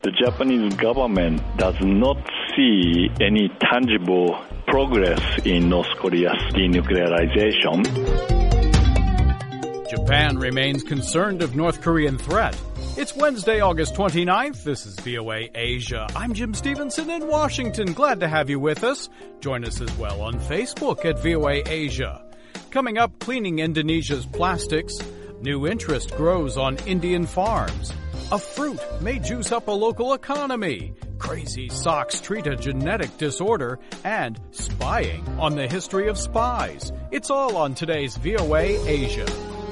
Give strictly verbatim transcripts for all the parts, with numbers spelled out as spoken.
The Japanese government does not see any tangible progress in North Korea's denuclearization. Japan remains concerned of North Korean threat. It's Wednesday, August twenty-ninth. This is V O A Asia. I'm Jim Stevenson in Washington. Glad to have you with us. Join us as well on Facebook at V O A Asia. Coming up, cleaning Indonesia's plastics. New interest grows on Indian farms. A fruit may juice up a local economy. Crazy socks treat a genetic disorder. And spying on the history of spies. It's all on today's V O A Asia.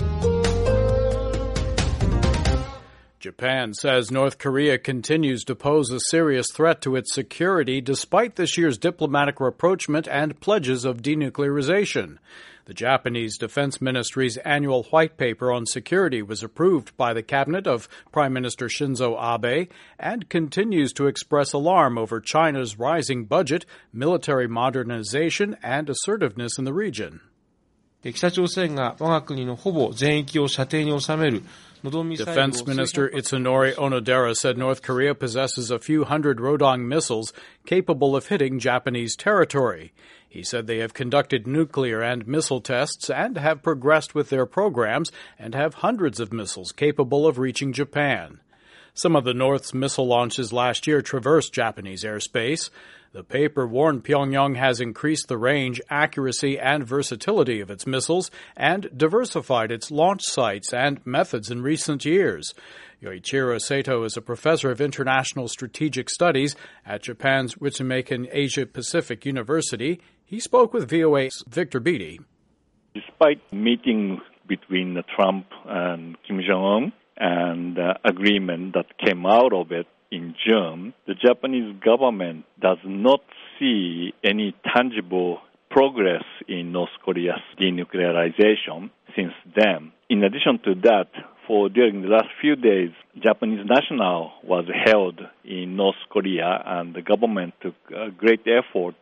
Japan says North Korea continues to pose a serious threat to its security despite this year's diplomatic rapprochement and pledges of denuclearization. The Japanese Defense Ministry's annual white paper on security was approved by the cabinet of Prime Minister Shinzo Abe and continues to express alarm over China's rising budget, military modernization, and assertiveness in the region. 北朝鮮が我が国のほぼ全域を射程に収める Defense Minister Itsunori Onodera said North Korea possesses a few hundred Rodong missiles capable of hitting Japanese territory. He said they have conducted nuclear and missile tests and have progressed with their programs and have hundreds of missiles capable of reaching Japan. Some of the North's missile launches last year traversed Japanese airspace. The paper warned Pyongyang has increased the range, accuracy, and versatility of its missiles and diversified its launch sites and methods in recent years. Yoichiro Sato is a professor of international strategic studies at Japan's Ritsumeikan Asia-Pacific University. He spoke with V O A's Victor Beattie. Despite meeting between Trump and Kim Jong-un and uh, agreement that came out of it in June, the Japanese government does not see any tangible progress in North Korea's denuclearization since then. In addition to that, for during the last few days, Japanese national was held in North Korea, and the government took a great effort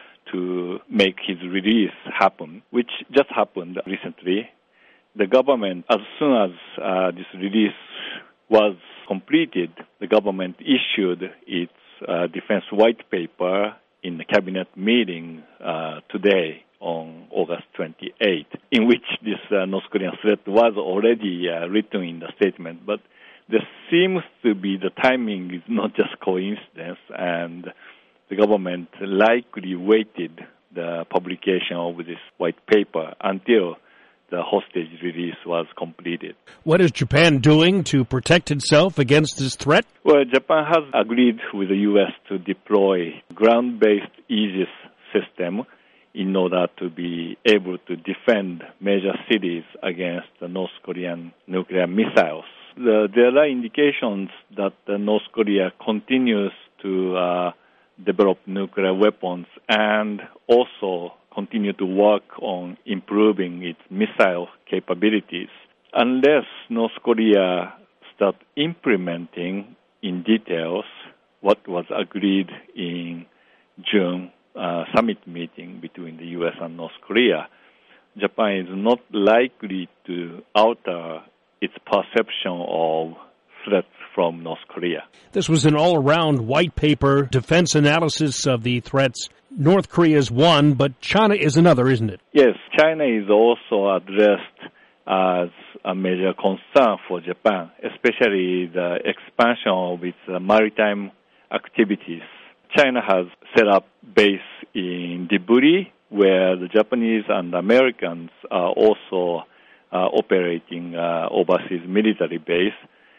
to make his release happen, which just happened recently. The government, as soon as uh, this release was completed, the government issued its uh, defense white paper in the cabinet meeting uh, today on August twenty-eighth, in which this uh, North Korean threat was already uh, written in the statement. But there seems to be the timing is not just coincidence, and the government likely waited the publication of this white paper until the hostage release was completed. What is Japan doing to protect itself against this threat? Well, Japan has agreed with the U S to deploy ground-based Aegis system in order to be able to defend major cities against the North Korean nuclear missiles. The, there are indications that the North Korea continues to uh, develop nuclear weapons and also continue to work on improving its missile capabilities. Unless North Korea starts implementing in details what was agreed in June uh, summit meeting between the U S and North Korea, Japan is not likely to alter its perception of threats from North Korea. This was an all-around white paper defense analysis of the threats. North Korea is one, but China is another, isn't it? Yes, China is also addressed as a major concern for Japan, especially the expansion of its uh, maritime activities. China has set up base in Djibouti, where the Japanese and Americans are also uh, operating uh, overseas military base.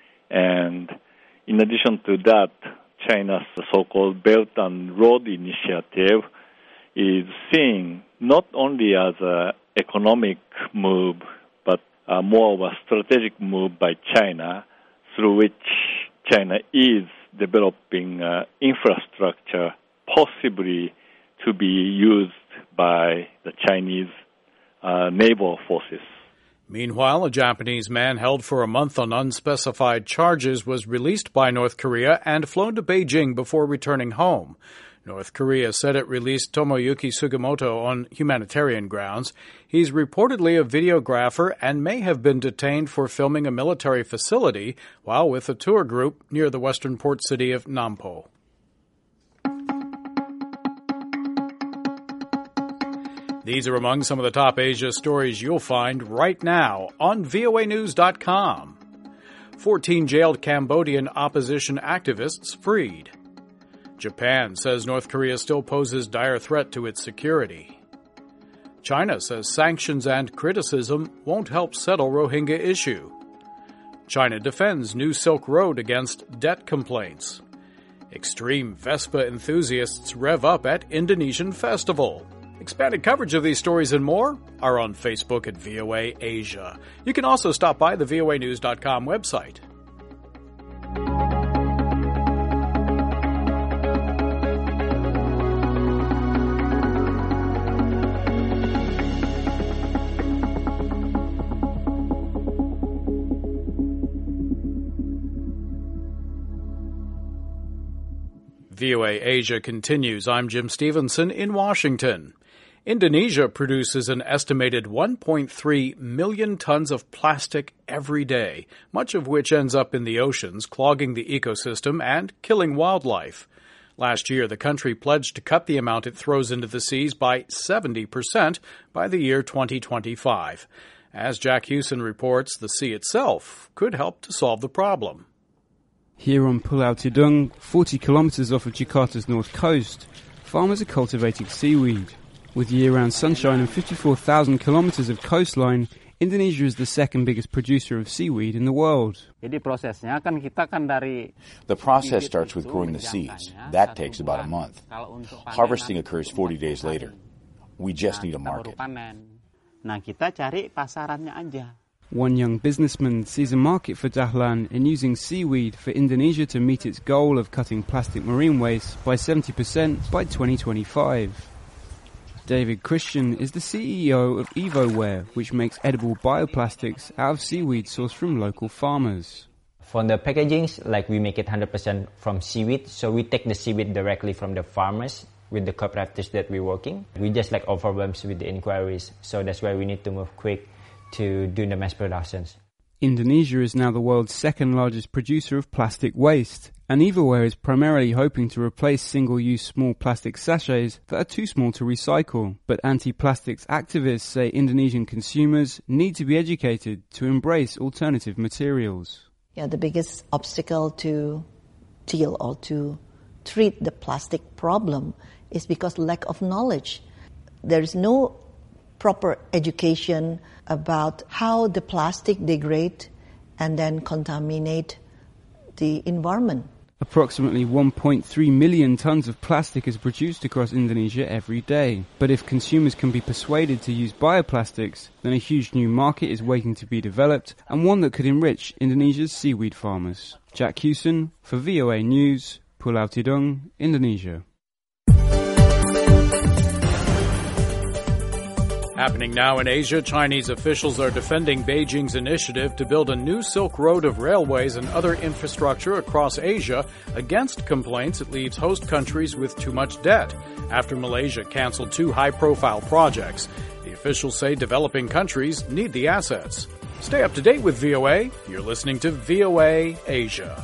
And in addition to that, China's so-called Belt and Road Initiative is seen not only as an economic move, but uh, more of a strategic move by China, through which China is developing uh, infrastructure possibly to be used by the Chinese uh, naval forces. Meanwhile, a Japanese man held for a month on unspecified charges was released by North Korea and flown to Beijing before returning home. North Korea said it released Tomoyuki Sugimoto on humanitarian grounds. He's reportedly a videographer and may have been detained for filming a military facility while with a tour group near the western port city of Nampo. These are among some of the top Asia stories you'll find right now on V O A news dot com. fourteen jailed Cambodian opposition activists freed. Japan says North Korea still poses dire threat to its security. China says sanctions and criticism won't help settle Rohingya issue. China defends new Silk Road against debt complaints. Extreme Vespa enthusiasts rev up at Indonesian festival. Expanded coverage of these stories and more are on Facebook at V O A Asia. You can also stop by the V O A news dot com website. V O A Asia continues. I'm Jim Stevenson in Washington. Indonesia produces an estimated one point three million tons of plastic every day, much of which ends up in the oceans, clogging the ecosystem and killing wildlife. Last year, the country pledged to cut the amount it throws into the seas by seventy percent by the year twenty twenty-five. As Jack Hewson reports, the sea itself could help to solve the problem. Here on Pulau Tidung, forty kilometers off of Jakarta's north coast, farmers are cultivating seaweed. With year-round sunshine and fifty-four thousand kilometers of coastline, Indonesia is the second biggest producer of seaweed in the world. The process starts with growing the seeds. That takes about a month. Harvesting occurs forty days later. We just need a market. One young businessman sees a market for dahlan in using seaweed for Indonesia to meet its goal of cutting plastic marine waste by seventy percent by twenty twenty-five. David Christian is the C E O of EvoWare, which makes edible bioplastics out of seaweed sourced from local farmers. For the packagings, like we make it one hundred percent from seaweed, so we take the seaweed directly from the farmers with the cooperatives that we're working. We just like overwhelmed with the inquiries, so that's why we need to move quick to do the mass productions. Indonesia is now the world's second largest producer of plastic waste, and EvoWare is primarily hoping to replace single-use small plastic sachets that are too small to recycle. But anti-plastics activists say Indonesian consumers need to be educated to embrace alternative materials. Yeah, the biggest obstacle to deal or to treat the plastic problem is because lack of knowledge. There is no proper education about how the plastic degrade and then contaminate the environment. Approximately one point three million tons of plastic is produced across Indonesia every day. But if consumers can be persuaded to use bioplastics, then a huge new market is waiting to be developed, and one that could enrich Indonesia's seaweed farmers. Jack Hewson for V O A News, Pulau Tidung, Indonesia. Happening now in Asia, Chinese officials are defending Beijing's initiative to build a new Silk Road of railways and other infrastructure across Asia against complaints it leaves host countries with too much debt. After Malaysia canceled two high-profile projects, the officials say developing countries need the assets. Stay up to date with V O A. You're listening to V O A Asia.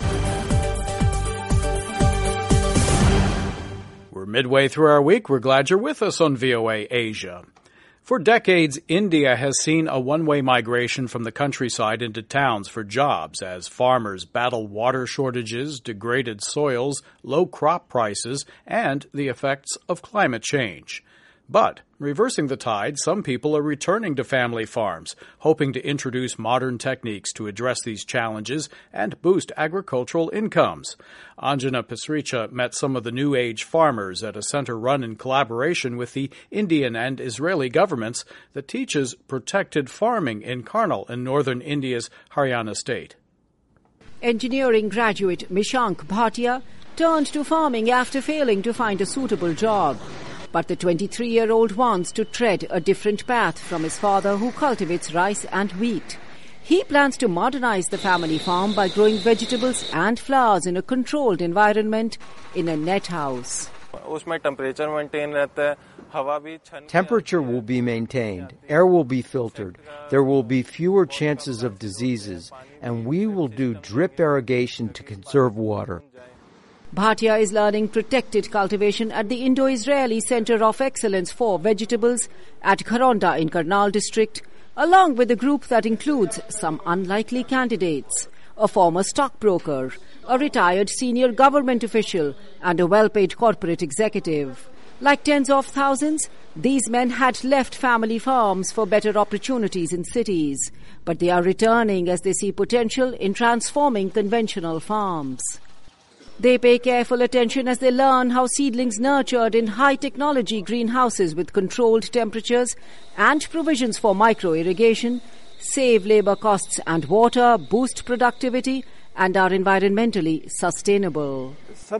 We're midway through our week. We're glad you're with us on V O A Asia. For decades, India has seen a one-way migration from the countryside into towns for jobs as farmers battle water shortages, degraded soils, low crop prices, and the effects of climate change. But, reversing the tide, some people are returning to family farms, hoping to introduce modern techniques to address these challenges and boost agricultural incomes. Anjana Pasricha met some of the New Age farmers at a center run in collaboration with the Indian and Israeli governments that teaches protected farming in Karnal in northern India's Haryana state. Engineering graduate Mishank Bhatia turned to farming after failing to find a suitable job. But the twenty-three-year-old wants to tread a different path from his father, who cultivates rice and wheat. He plans to modernize the family farm by growing vegetables and flowers in a controlled environment in a net house. Temperature will be maintained, air will be filtered, there will be fewer chances of diseases, and we will do drip irrigation to conserve water. Bhatia is learning protected cultivation at the Indo-Israeli Center of Excellence for Vegetables at Kharonda in Karnal district, along with a group that includes some unlikely candidates, a former stockbroker, a retired senior government official, and a well-paid corporate executive. Like tens of thousands, these men had left family farms for better opportunities in cities, but they are returning as they see potential in transforming conventional farms. They pay careful attention as they learn how seedlings nurtured in high-technology greenhouses with controlled temperatures and provisions for micro-irrigation save labor costs and water, boost productivity, and are environmentally sustainable.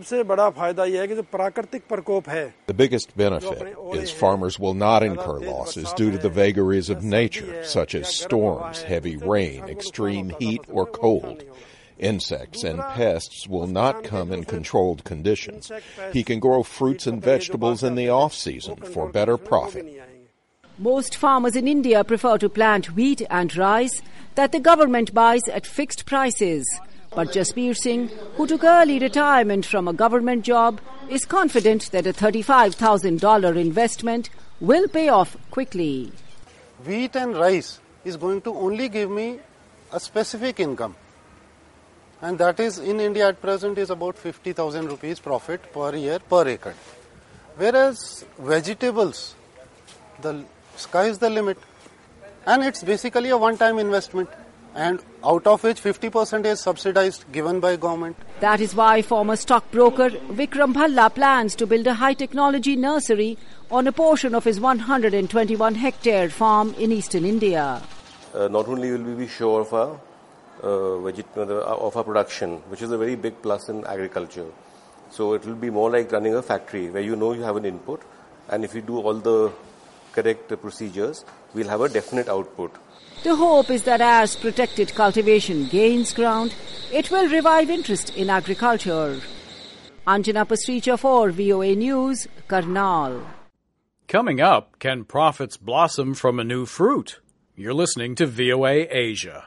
The biggest benefit is farmers will not incur losses due to the vagaries of nature, such as storms, heavy rain, extreme heat, or cold. Insects and pests will not come in controlled conditions. He can grow fruits and vegetables in the off-season for better profit. Most farmers in India prefer to plant wheat and rice that the government buys at fixed prices. But Jasbir Singh, who took early retirement from a government job, is confident that a thirty-five thousand dollars investment will pay off quickly. Wheat and rice is going to only give me a specific income. And that is, in India at present, is about fifty thousand rupees profit per year per acre. Whereas vegetables, the sky is the limit. And it's basically a one-time investment. And out of which fifty percent is subsidized, given by government. That is why former stockbroker Vikram Bhalla plans to build a high-technology nursery on a portion of his one hundred twenty-one hectare farm in eastern India. Uh, not only will we be sure of our, uh, veget- of our production, which is a very big plus in agriculture. So it will be more like running a factory where you know you have an input, and if you do all the correct procedures, we'll have a definite output. The hope is that as protected cultivation gains ground, it will revive interest in agriculture. Anjana Pasricha for V O A News, Karnal. Coming up, can profits blossom from a new fruit? You're listening to V O A Asia.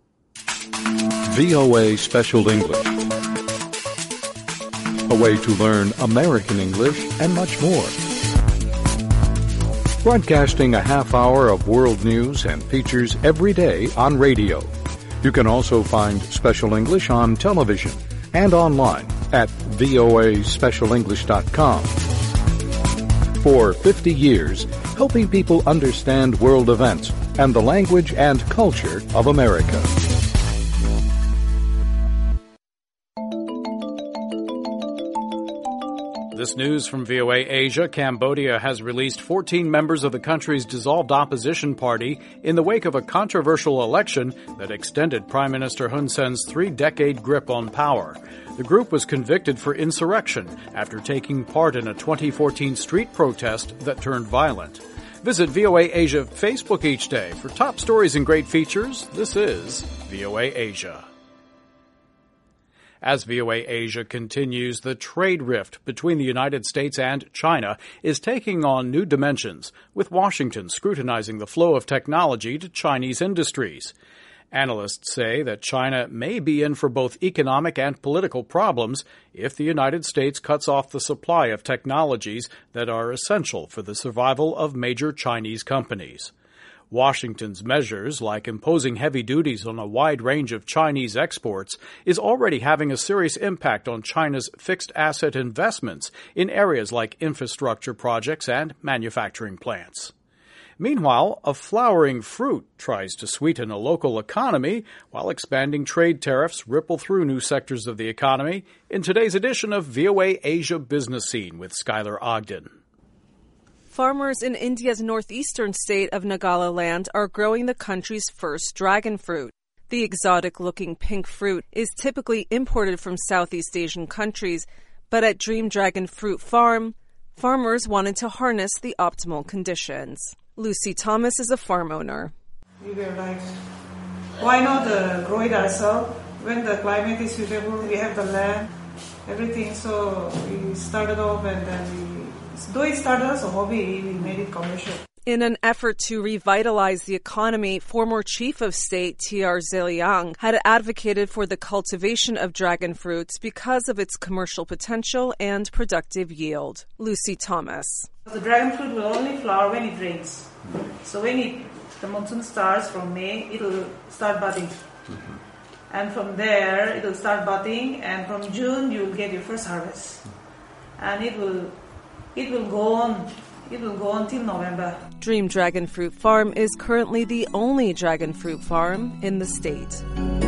V O A Special English. A way to learn American English and much more. Broadcasting a half hour of world news and features every day on radio. You can also find Special English on television and online at V O A special english dot com. For fifty years, helping people understand world events and the language and culture of America. This news from V O A Asia. Cambodia has released fourteen members of the country's dissolved opposition party in the wake of a controversial election that extended Prime Minister Hun Sen's three-decade grip on power. The group was convicted for insurrection after taking part in a twenty fourteen street protest that turned violent. Visit V O A Asia Facebook each day for top stories and great features. This is V O A Asia. As V O A Asia continues, the trade rift between the United States and China is taking on new dimensions, with Washington scrutinizing the flow of technology to Chinese industries. Analysts say that China may be in for both economic and political problems if the United States cuts off the supply of technologies that are essential for the survival of major Chinese companies. Washington's measures, like imposing heavy duties on a wide range of Chinese exports, is already having a serious impact on China's fixed asset investments in areas like infrastructure projects and manufacturing plants. Meanwhile, a flowering fruit tries to sweeten a local economy while expanding trade tariffs ripple through new sectors of the economy in today's edition of V O A Asia Business Scene with Skylar Ogden. Farmers in India's northeastern state of Nagaland are growing the country's first dragon fruit. The exotic-looking pink fruit is typically imported from Southeast Asian countries, but at Dream Dragon Fruit Farm, farmers wanted to harness the optimal conditions. Lucy Thomas is a farm owner. We were like, why not uh, grow it ourselves when the climate is suitable, we have the land, everything. So we started off, and then we, though it started as a hobby, we made it commercial. In an effort to revitalize the economy, former Chief of State T R Zeliang had advocated for the cultivation of dragon fruits because of its commercial potential and productive yield. Lucy Thomas. The dragon fruit will only flower when it rains. So when it, the monsoon starts from May, it will start budding. Mm-hmm. And from there, it will start budding, and from June, you will get your first harvest. And it will, it will go on. It will go until November. Dream Dragon Fruit Farm is currently the only dragon fruit farm in the state.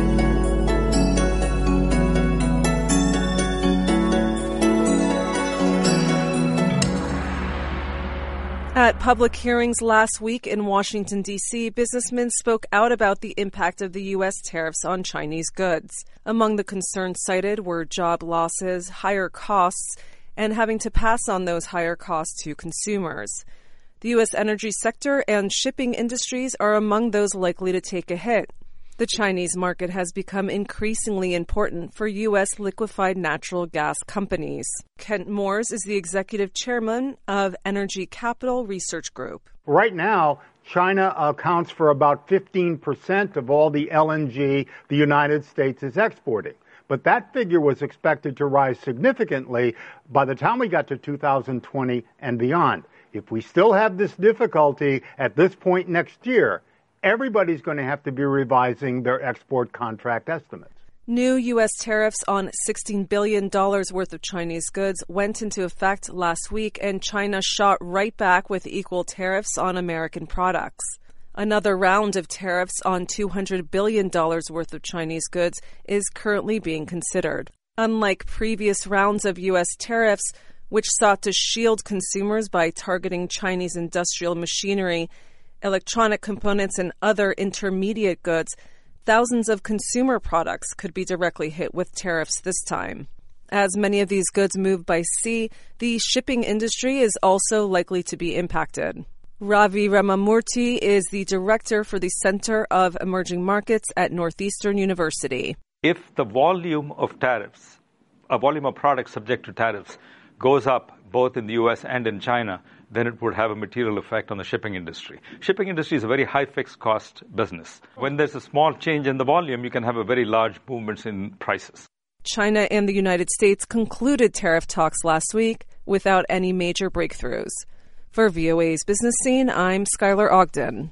At public hearings last week in Washington, D C, businessmen spoke out about the impact of the U S tariffs on Chinese goods. Among the concerns cited were job losses, higher costs, and having to pass on those higher costs to consumers. The U S energy sector and shipping industries are among those likely to take a hit. The Chinese market has become increasingly important for U S liquefied natural gas companies. Kent Moores is the executive chairman of Energy Capital Research Group. Right now, China accounts for about fifteen percent of all the L N G the United States is exporting. But that figure was expected to rise significantly by the time we got to two thousand twenty and beyond. If we still have this difficulty at this point next year, everybody's going to have to be revising their export contract estimates. New U S tariffs on sixteen billion dollars worth of Chinese goods went into effect last week, and China shot right back with equal tariffs on American products. Another round of tariffs on two hundred billion dollars worth of Chinese goods is currently being considered. Unlike previous rounds of U S tariffs, which sought to shield consumers by targeting Chinese industrial machinery, electronic components, and other intermediate goods, thousands of consumer products could be directly hit with tariffs this time. As many of these goods move by sea, the shipping industry is also likely to be impacted. Ravi Ramamurthy is the director for the Center of Emerging Markets at Northeastern University. If the volume of tariffs, a volume of products subject to tariffs, goes up both in the U S and in China, then it would have a material effect on the shipping industry. Shipping industry is a very high fixed cost business. When there's a small change in the volume, you can have a very large movements in prices. China and the United States concluded tariff talks last week without any major breakthroughs. For V O A's Business Scene, I'm Skylar Ogden.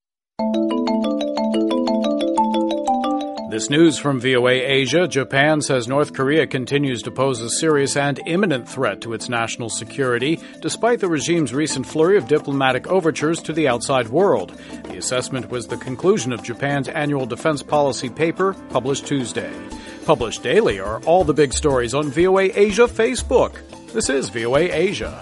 This news from V O A Asia. Japan says North Korea continues to pose a serious and imminent threat to its national security, despite the regime's recent flurry of diplomatic overtures to the outside world. The assessment was the conclusion of Japan's annual defense policy paper, published Tuesday. Published daily are all the big stories on V O A Asia Facebook. This is V O A Asia.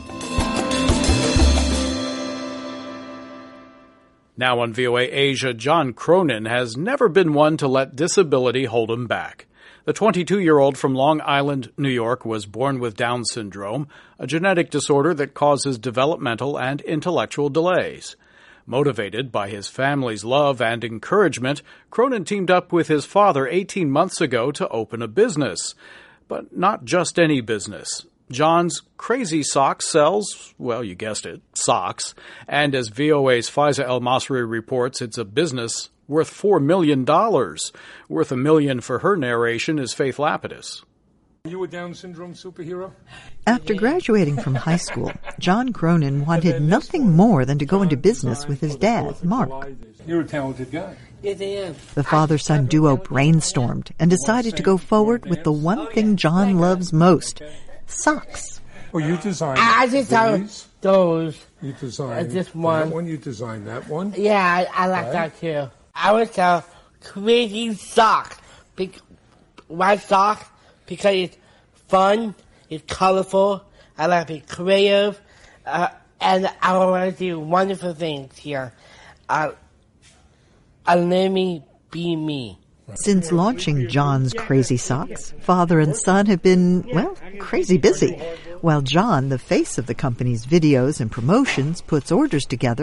Now on V O A Asia, John Cronin has never been one to let disability hold him back. The twenty-two-year-old from Long Island, New York, was born with Down syndrome, a genetic disorder that causes developmental and intellectual delays. Motivated by his family's love and encouragement, Cronin teamed up with his father eighteen months ago to open a business. But not just any business. John's Crazy Socks sells, well, you guessed it, socks. And as V O A's Faiza El-Masri reports, it's a business worth four million dollars. Worth a million for her narration is Faith Lapidus. Are you a Down syndrome superhero? After graduating from high school, John Cronin wanted nothing more than to go into business with his dad, Mark. You're a talented guy. Yes, I am. The father-son duo brainstormed and decided to go forward with the one thing John loves most, socks. Oh, you designed I just have those. You designed this one. That one you designed that one? Yeah, I, I like right. that too. I was a crazy sock. Be- why socks? Because it's fun, it's colorful, I like to be creative, uh, and I want to do wonderful things here. Uh, uh, let me be me. Since launching John's Crazy Socks, father and son have been, well, crazy busy. While John, the face of the company's videos and promotions, puts orders together,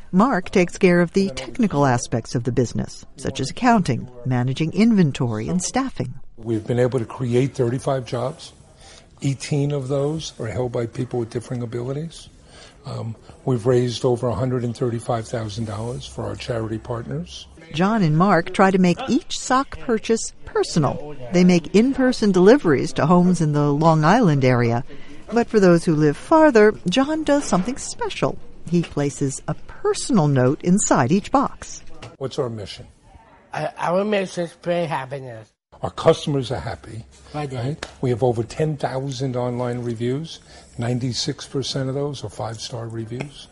Mark takes care of the technical aspects of the business, such as accounting, managing inventory, and staffing. We've been able to create thirty-five jobs. eighteen of those are held by people with differing abilities. Um, we've raised over one hundred thirty-five thousand dollars for our charity partners. John and Mark try to make each sock purchase personal. They make in-person deliveries to homes in the Long Island area. But for those who live farther, John does something special. He places a personal note inside each box. What's our mission? Uh, our mission is spread happiness. Our customers are happy. Right? We have over ten thousand online reviews. ninety-six percent of those are five-star reviews.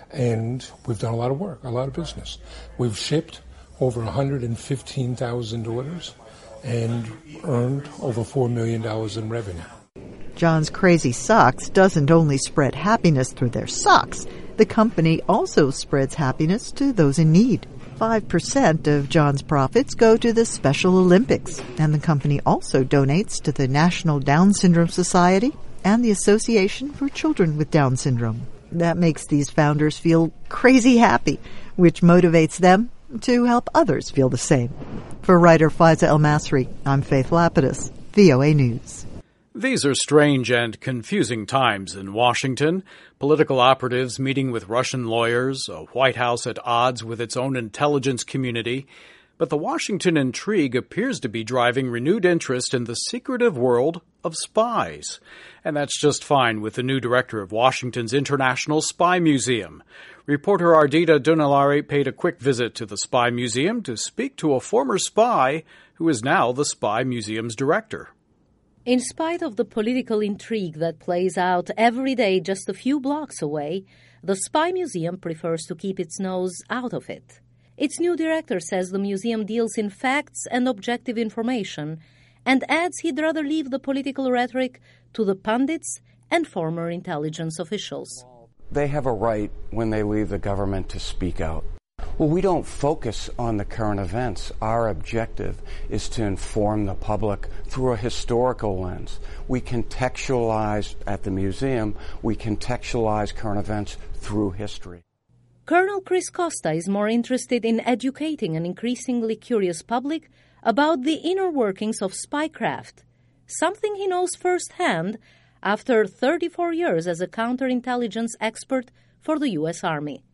And we've done a lot of work, a lot of business. We've shipped over one hundred fifteen thousand orders and earned over four million dollars in revenue. John's Crazy Socks doesn't only spread happiness through their socks. The company also spreads happiness to those in need. Five percent of John's profits go to the Special Olympics, and the company also donates to the National Down Syndrome Society and the Association for Children with Down Syndrome. That makes these founders feel crazy happy, which motivates them to help others feel the same. For writer Faiza El-Masri, I'm Faith Lapidus, V O A News. These are strange and confusing times in Washington. Political operatives meeting with Russian lawyers, a White House at odds with its own intelligence community. But the Washington intrigue appears to be driving renewed interest in the secretive world of spies. And that's just fine with the new director of Washington's International Spy Museum. Reporter Ardita Dunellari paid a quick visit to the Spy Museum to speak to a former spy who is now the Spy Museum's director. In spite of the political intrigue that plays out every day just a few blocks away, the Spy Museum prefers to keep its nose out of it. Its new director says the museum deals in facts and objective information, and adds he'd rather leave the political rhetoric to the pundits and former intelligence officials. They have a right, when they leave the government, to speak out. Well, we don't focus on the current events. Our objective is to inform the public through a historical lens. We contextualize at the museum, we contextualize current events through history. Colonel Chris Costa is more interested in educating an increasingly curious public about the inner workings of spycraft, something he knows firsthand after thirty-four years as a counterintelligence expert for the U S Army.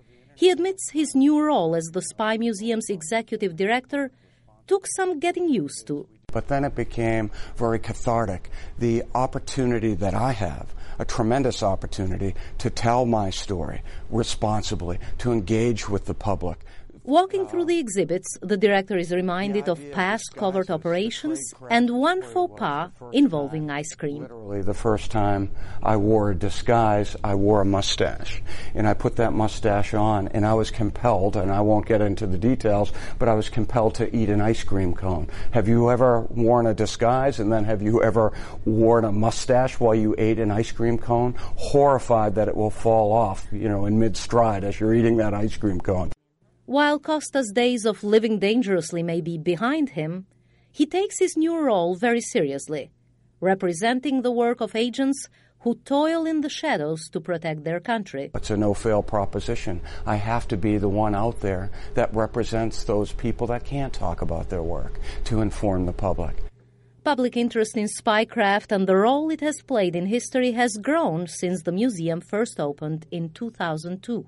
He admits his new role as the Spy Museum's executive director took some getting used to. But then it became very cathartic. The opportunity that I have, a tremendous opportunity to tell my story responsibly, to engage with the public. Walking through the exhibits, the director is reminded of past covert operations and one faux pas involving ice cream. Literally, the first time I wore a disguise, I wore a mustache. And I put that mustache on, and I was compelled, and I won't get into the details, but I was compelled to eat an ice cream cone. Have you ever worn a disguise, and then have you ever worn a mustache while you ate an ice cream cone? Horrified that it will fall off, you know, in mid-stride as you're eating that ice cream cone. While Costa's days of living dangerously may be behind him, he takes his new role very seriously, representing the work of agents who toil in the shadows to protect their country. It's a no-fail proposition. I have to be the one out there that represents those people that can't talk about their work to inform the public. Public interest in spycraft and the role it has played in history has grown since the museum first opened in two thousand two.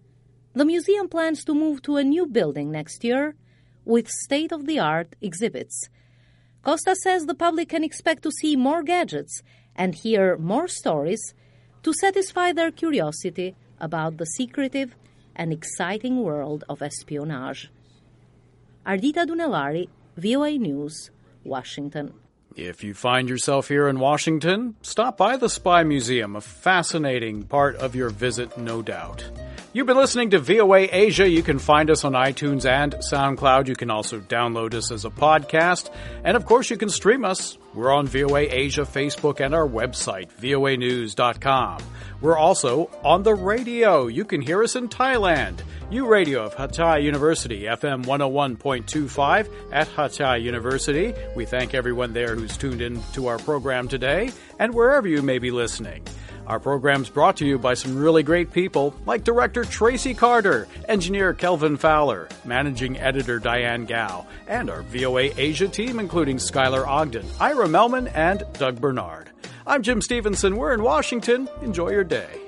The museum plans to move to a new building next year with state-of-the-art exhibits. Costa says the public can expect to see more gadgets and hear more stories to satisfy their curiosity about the secretive and exciting world of espionage. Ardita Dunellari, V O A News, Washington. If you find yourself here in Washington, stop by the Spy Museum, a fascinating part of your visit, no doubt. You've been listening to V O A Asia. You can find us on iTunes and SoundCloud. You can also download us as a podcast. And of course, you can stream us. We're on V O A Asia Facebook and our website, V O A news dot com. We're also on the radio. You can hear us in Thailand. U Radio of Hatay University, F M one oh one point two five at Hatay University. We thank everyone there who's tuned in to our program today and wherever you may be listening. Our program's brought to you by some really great people like Director Tracy Carter, Engineer Kelvin Fowler, Managing Editor Diane Gao, and our V O A Asia team including Skylar Ogden, Ira Melman, and Doug Bernard. I'm Jim Stevenson. We're in Washington. Enjoy your day.